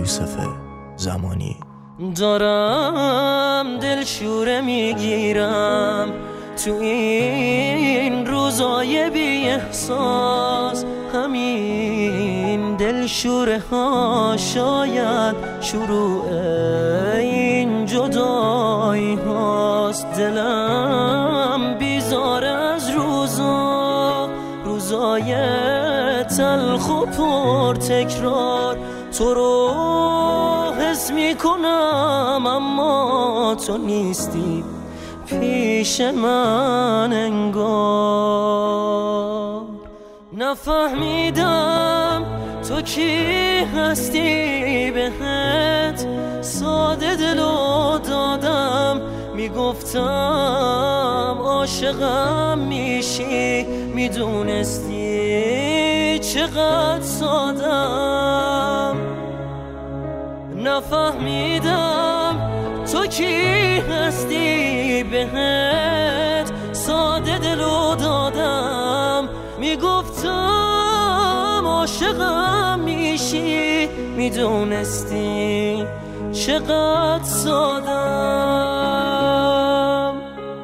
یوسف زمانی. دارم دلشوره میگیرم تو این روزای بی احساس، همین دلشوره ها شاید شروع این جدایی هاست. دلم بیزار از روزای تلخ و پر تکرار. تو رو حس میکنم اما تو نیستی پیش من انگار. نفهمیدم تو کی هستی، بهت ساده دلو دادم. میگفتم عاشقم میشی، میدونستی چقدر سادم. نفهمیدم تو کی هستی، بهت ساده دلو دادم. میگفتم عاشقم میشی، میدونستی چقدر سادم.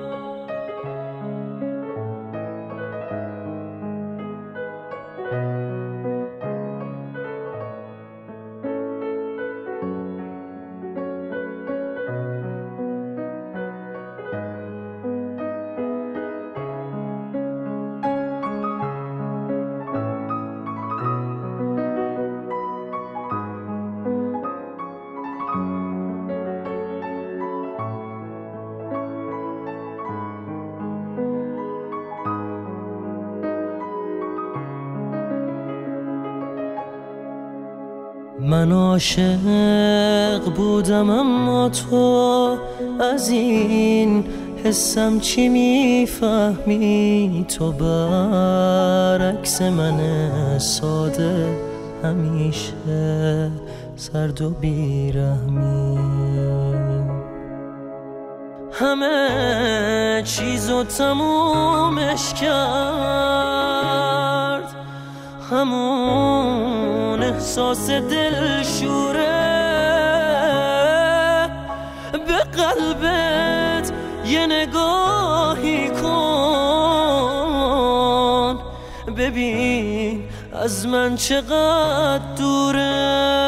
من عاشق بودم اما تو از این حسم چی میفهمی؟ تو برعکس من ساده همیشه سرد و بیرحمی. همه چیزو تمومش کرد همون احساس دلشوره. به قلبت یه نگاهی کن، ببین از من چقدر دوره.